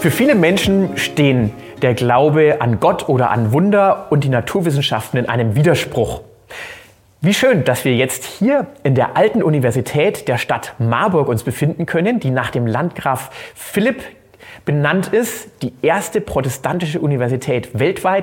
Für viele Menschen stehen der Glaube an Gott oder an Wunder und die Naturwissenschaften in einem Widerspruch. Wie schön, dass wir jetzt hier in der alten Universität der Stadt Marburg uns befinden können, die nach dem Landgraf Philipp benannt ist, die erste protestantische Universität weltweit,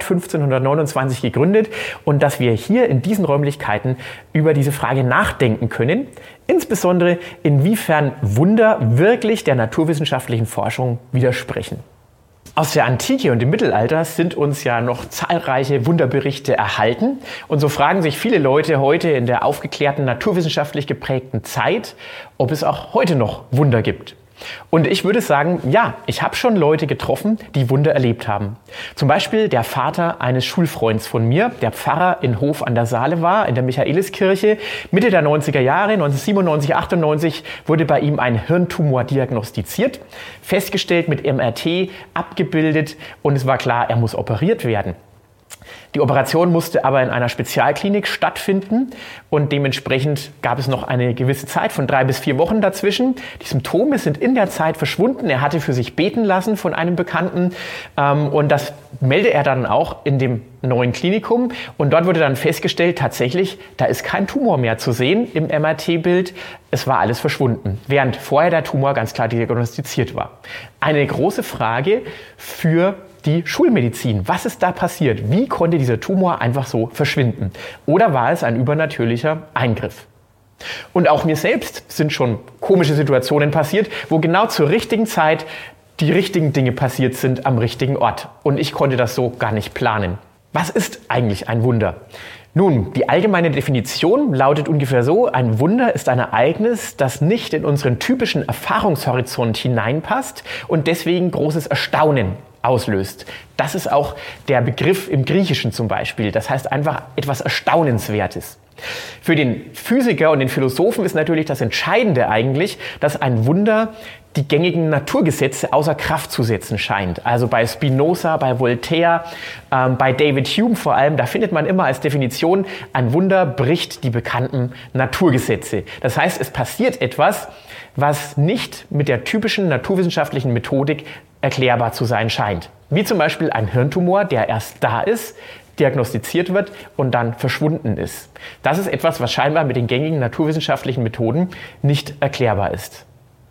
1529 gegründet, und dass wir hier in diesen Räumlichkeiten über diese Frage nachdenken können, insbesondere inwiefern Wunder wirklich der naturwissenschaftlichen Forschung widersprechen. Aus der Antike und dem Mittelalter sind uns ja noch zahlreiche Wunderberichte erhalten. Und so fragen sich viele Leute heute in der aufgeklärten, naturwissenschaftlich geprägten Zeit, ob es auch heute noch Wunder gibt. Und ich würde sagen, ja, ich habe schon Leute getroffen, die Wunder erlebt haben. Zum Beispiel der Vater eines Schulfreunds von mir, der Pfarrer in Hof an der Saale war, in der Michaeliskirche. Mitte der 90er Jahre, 1997, 98, wurde bei ihm ein Hirntumor diagnostiziert, festgestellt mit MRT, abgebildet, und es war klar, er muss operiert werden. Die Operation musste aber in einer Spezialklinik stattfinden und dementsprechend gab es noch eine gewisse Zeit von 3 bis 4 Wochen dazwischen. Die Symptome sind in der Zeit verschwunden. Er hatte für sich beten lassen von einem Bekannten und das meldete er dann auch in dem neuen Klinikum, und dort wurde dann festgestellt, tatsächlich, da ist kein Tumor mehr zu sehen im MRT-Bild. Es war alles verschwunden, während vorher der Tumor ganz klar diagnostiziert war. Eine große Frage für die Schulmedizin. Was ist da passiert? Wie konnte dieser Tumor einfach so verschwinden? Oder war es ein übernatürlicher Eingriff? Und auch mir selbst sind schon komische Situationen passiert, wo genau zur richtigen Zeit die richtigen Dinge passiert sind am richtigen Ort. Und ich konnte das so gar nicht planen. Was ist eigentlich ein Wunder? Nun, die allgemeine Definition lautet ungefähr so: Ein Wunder ist ein Ereignis, das nicht in unseren typischen Erfahrungshorizont hineinpasst und deswegen großes Erstaunen auslöst. Das ist auch der Begriff im Griechischen zum Beispiel. Das heißt einfach etwas Erstaunenswertes. Für den Physiker und den Philosophen ist natürlich das Entscheidende eigentlich, dass ein Wunder die gängigen Naturgesetze außer Kraft zu setzen scheint. Also bei Spinoza, bei Voltaire, bei David Hume vor allem, da findet man immer als Definition, ein Wunder bricht die bekannten Naturgesetze. Das heißt, es passiert etwas, was nicht mit der typischen naturwissenschaftlichen Methodik erklärbar zu sein scheint. Wie zum Beispiel ein Hirntumor, der erst da ist, diagnostiziert wird und dann verschwunden ist. Das ist etwas, was scheinbar mit den gängigen naturwissenschaftlichen Methoden nicht erklärbar ist.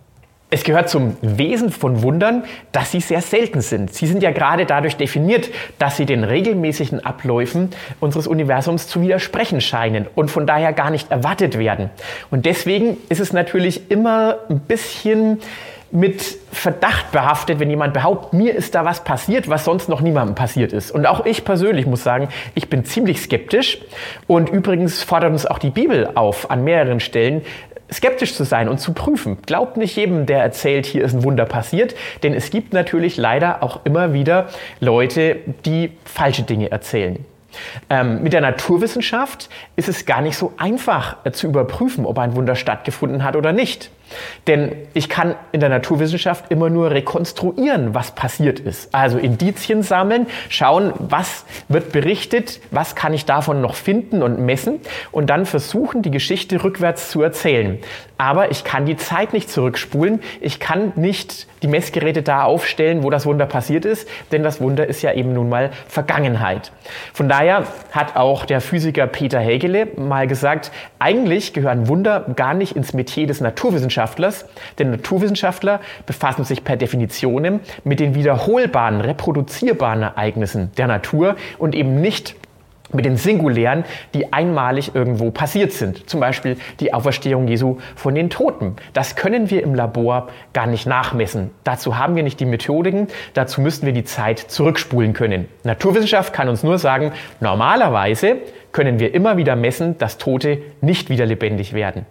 Es gehört zum Wesen von Wundern, dass sie sehr selten sind. Sie sind ja gerade dadurch definiert, dass sie den regelmäßigen Abläufen unseres Universums zu widersprechen scheinen und von daher gar nicht erwartet werden. Und deswegen ist es natürlich immer ein bisschen mit Verdacht behaftet, wenn jemand behauptet, mir ist da was passiert, was sonst noch niemandem passiert ist. Und auch ich persönlich muss sagen, ich bin ziemlich skeptisch. Und übrigens fordert uns auch die Bibel auf, an mehreren Stellen skeptisch zu sein und zu prüfen. Glaubt nicht jedem, der erzählt, hier ist ein Wunder passiert, denn es gibt natürlich leider auch immer wieder Leute, die falsche Dinge erzählen. Mit der Naturwissenschaft ist es gar nicht so einfach zu überprüfen, ob ein Wunder stattgefunden hat oder nicht. Denn ich kann in der Naturwissenschaft immer nur rekonstruieren, was passiert ist. Also Indizien sammeln, schauen, was wird berichtet, was kann ich davon noch finden und messen und dann versuchen, die Geschichte rückwärts zu erzählen. Aber ich kann die Zeit nicht zurückspulen, ich kann nicht die Messgeräte da aufstellen, wo das Wunder passiert ist, denn das Wunder ist ja eben nun mal Vergangenheit. Von daher hat auch der Physiker Peter Hägele mal gesagt, eigentlich gehören Wunder gar nicht ins Metier des Naturwissenschaftlers, denn Naturwissenschaftler befassen sich per Definition mit den wiederholbaren, reproduzierbaren Ereignissen der Natur und eben nicht mit den singulären, die einmalig irgendwo passiert sind. Zum Beispiel die Auferstehung Jesu von den Toten. Das können wir im Labor gar nicht nachmessen. Dazu haben wir nicht die Methodiken, dazu müssten wir die Zeit zurückspulen können. Naturwissenschaft kann uns nur sagen, normalerweise können wir immer wieder messen, dass Tote nicht wieder lebendig werden.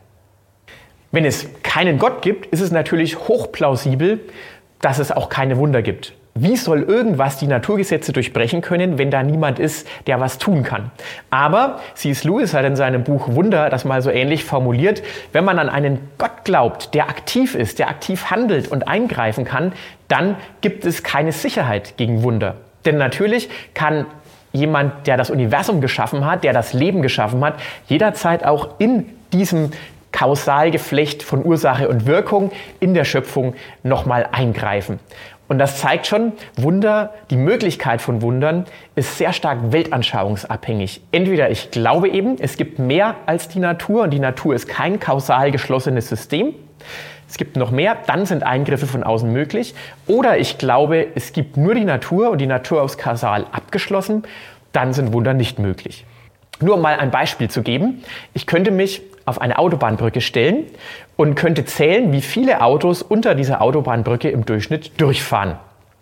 Wenn es keinen Gott gibt, ist es natürlich hochplausibel, dass es auch keine Wunder gibt. Wie soll irgendwas die Naturgesetze durchbrechen können, wenn da niemand ist, der was tun kann? Aber C.S. Lewis hat in seinem Buch Wunder das mal so ähnlich formuliert: Wenn man an einen Gott glaubt, der aktiv ist, der aktiv handelt und eingreifen kann, dann gibt es keine Sicherheit gegen Wunder. Denn natürlich kann jemand, der das Universum geschaffen hat, der das Leben geschaffen hat, jederzeit auch in diesem Kausalgeflecht von Ursache und Wirkung in der Schöpfung nochmal eingreifen. Und das zeigt schon, Wunder, die Möglichkeit von Wundern ist sehr stark weltanschauungsabhängig. Entweder ich glaube eben, es gibt mehr als die Natur und die Natur ist kein kausal geschlossenes System. Es gibt noch mehr, dann sind Eingriffe von außen möglich. Oder ich glaube, es gibt nur die Natur und die Natur ist kausal abgeschlossen, dann sind Wunder nicht möglich. Nur um mal ein Beispiel zu geben, ich könnte mich auf eine Autobahnbrücke stellen und könnte zählen, wie viele Autos unter dieser Autobahnbrücke im Durchschnitt durchfahren.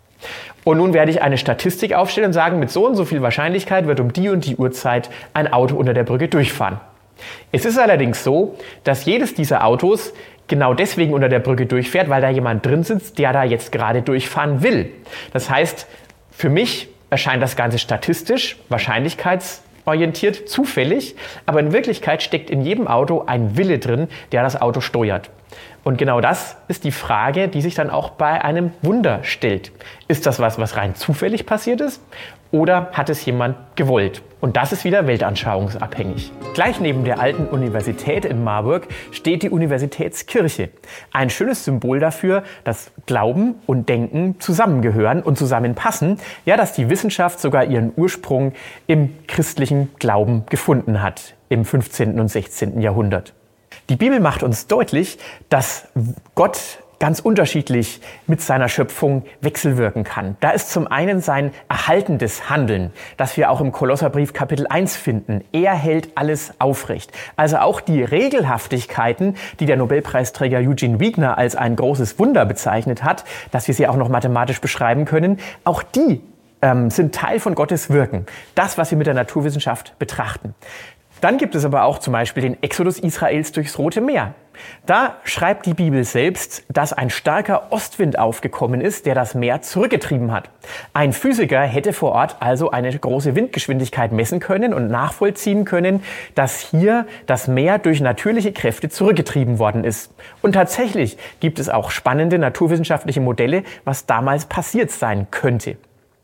Und nun werde ich eine Statistik aufstellen und sagen, mit so und so viel Wahrscheinlichkeit wird um die und die Uhrzeit ein Auto unter der Brücke durchfahren. Es ist allerdings so, dass jedes dieser Autos genau deswegen unter der Brücke durchfährt, weil da jemand drin sitzt, der da jetzt gerade durchfahren will. Das heißt, für mich erscheint das Ganze statistisch, wahrscheinlichkeitsorientiert, zufällig, aber in Wirklichkeit steckt in jedem Auto ein Wille drin, der das Auto steuert. Und genau das ist die Frage, die sich dann auch bei einem Wunder stellt. Ist das was rein zufällig passiert ist oder hat es jemand gewollt? Und das ist wieder weltanschauungsabhängig. Gleich neben der alten Universität in Marburg steht die Universitätskirche. Ein schönes Symbol dafür, dass Glauben und Denken zusammengehören und zusammenpassen. Ja, dass die Wissenschaft sogar ihren Ursprung im christlichen Glauben gefunden hat im 15. und 16. Jahrhundert. Die Bibel macht uns deutlich, dass Gott ganz unterschiedlich mit seiner Schöpfung wechselwirken kann. Da ist zum einen sein erhaltendes Handeln, das wir auch im Kolosserbrief Kapitel 1 finden. Er hält alles aufrecht. Also auch die Regelhaftigkeiten, die der Nobelpreisträger Eugene Wigner als ein großes Wunder bezeichnet hat, dass wir sie auch noch mathematisch beschreiben können, auch die sind Teil von Gottes Wirken. Das, was wir mit der Naturwissenschaft betrachten. Dann gibt es aber auch zum Beispiel den Exodus Israels durchs Rote Meer. Da schreibt die Bibel selbst, dass ein starker Ostwind aufgekommen ist, der das Meer zurückgetrieben hat. Ein Physiker hätte vor Ort also eine große Windgeschwindigkeit messen können und nachvollziehen können, dass hier das Meer durch natürliche Kräfte zurückgetrieben worden ist. Und tatsächlich gibt es auch spannende naturwissenschaftliche Modelle, was damals passiert sein könnte.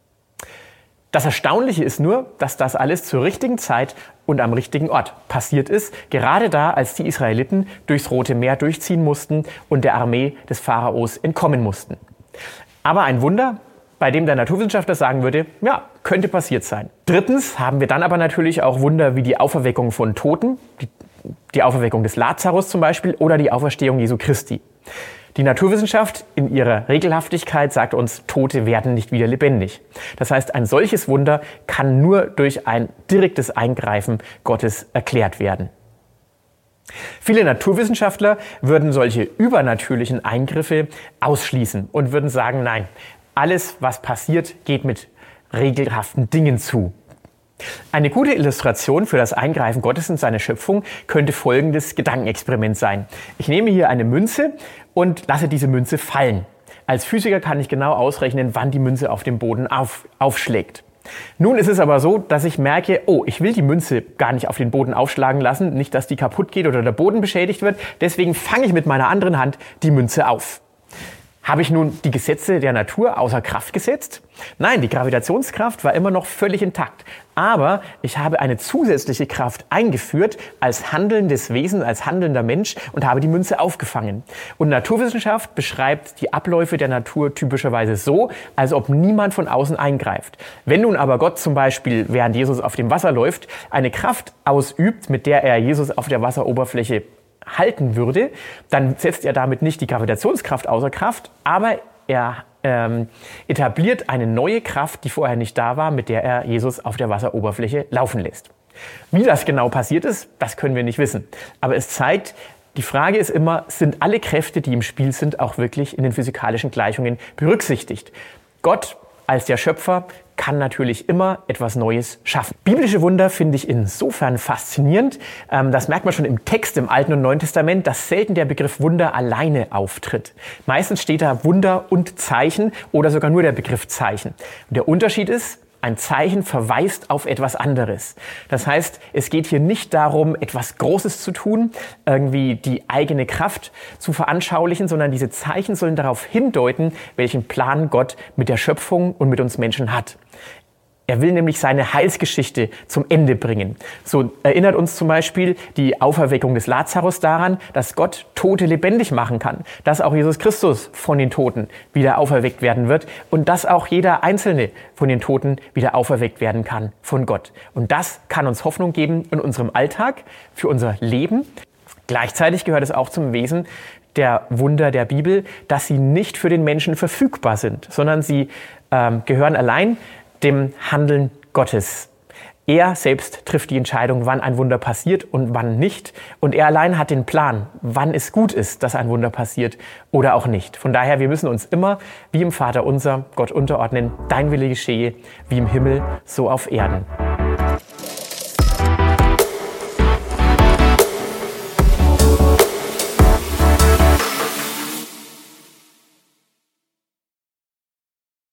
Das Erstaunliche ist nur, dass das alles zur richtigen Zeit und am richtigen Ort passiert ist, gerade da, als die Israeliten durchs Rote Meer durchziehen mussten und der Armee des Pharaos entkommen mussten. Aber ein Wunder, bei dem der Naturwissenschaftler sagen würde, ja, könnte passiert sein. Drittens haben wir dann aber natürlich auch Wunder wie die Auferweckung von Toten, die Auferweckung des Lazarus zum Beispiel oder die Auferstehung Jesu Christi. Die Naturwissenschaft in ihrer Regelhaftigkeit sagt uns, Tote werden nicht wieder lebendig. Das heißt, ein solches Wunder kann nur durch ein direktes Eingreifen Gottes erklärt werden. Viele Naturwissenschaftler würden solche übernatürlichen Eingriffe ausschließen und würden sagen, nein, alles, was passiert, geht mit regelhaften Dingen zu. Eine gute Illustration für das Eingreifen Gottes in seine Schöpfung könnte folgendes Gedankenexperiment sein. Ich nehme hier eine Münze und lasse diese Münze fallen. Als Physiker kann ich genau ausrechnen, wann die Münze auf dem Boden aufschlägt. Nun ist es aber so, dass ich merke, oh, ich will die Münze gar nicht auf den Boden aufschlagen lassen, nicht, dass die kaputt geht oder der Boden beschädigt wird. Deswegen fange ich mit meiner anderen Hand die Münze auf. Habe ich nun die Gesetze der Natur außer Kraft gesetzt? Nein, die Gravitationskraft war immer noch völlig intakt. Aber ich habe eine zusätzliche Kraft eingeführt als handelndes Wesen, als handelnder Mensch und habe die Münze aufgefangen. Und Naturwissenschaft beschreibt die Abläufe der Natur typischerweise so, als ob niemand von außen eingreift. Wenn nun aber Gott zum Beispiel, während Jesus auf dem Wasser läuft, eine Kraft ausübt, mit der er Jesus auf der Wasseroberfläche halten würde, dann setzt er damit nicht die Gravitationskraft außer Kraft, aber er etabliert eine neue Kraft, die vorher nicht da war, mit der er Jesus auf der Wasseroberfläche laufen lässt. Wie das genau passiert ist, das können wir nicht wissen. Aber es zeigt, die Frage ist immer, sind alle Kräfte, die im Spiel sind, auch wirklich in den physikalischen Gleichungen berücksichtigt? Gott als der Schöpfer kann natürlich immer etwas Neues schaffen. Biblische Wunder finde ich insofern faszinierend. Das merkt man schon im Text im Alten und Neuen Testament, dass selten der Begriff Wunder alleine auftritt. Meistens steht da Wunder und Zeichen oder sogar nur der Begriff Zeichen. Und der Unterschied ist, ein Zeichen verweist auf etwas anderes. Das heißt, es geht hier nicht darum, etwas Großes zu tun, irgendwie die eigene Kraft zu veranschaulichen, sondern diese Zeichen sollen darauf hindeuten, welchen Plan Gott mit der Schöpfung und mit uns Menschen hat. Er will nämlich seine Heilsgeschichte zum Ende bringen. So erinnert uns zum Beispiel die Auferweckung des Lazarus daran, dass Gott Tote lebendig machen kann, dass auch Jesus Christus von den Toten wieder auferweckt werden wird und dass auch jeder Einzelne von den Toten wieder auferweckt werden kann von Gott. Und das kann uns Hoffnung geben in unserem Alltag, für unser Leben. Gleichzeitig gehört es auch zum Wesen der Wunder der Bibel, dass sie nicht für den Menschen verfügbar sind, sondern sie gehören allein dem Handeln Gottes. Er selbst trifft die Entscheidung, wann ein Wunder passiert und wann nicht. Und er allein hat den Plan, wann es gut ist, dass ein Wunder passiert oder auch nicht. Von daher, wir müssen uns immer wie im Vaterunser Gott unterordnen. Dein Wille geschehe, wie im Himmel, so auf Erden.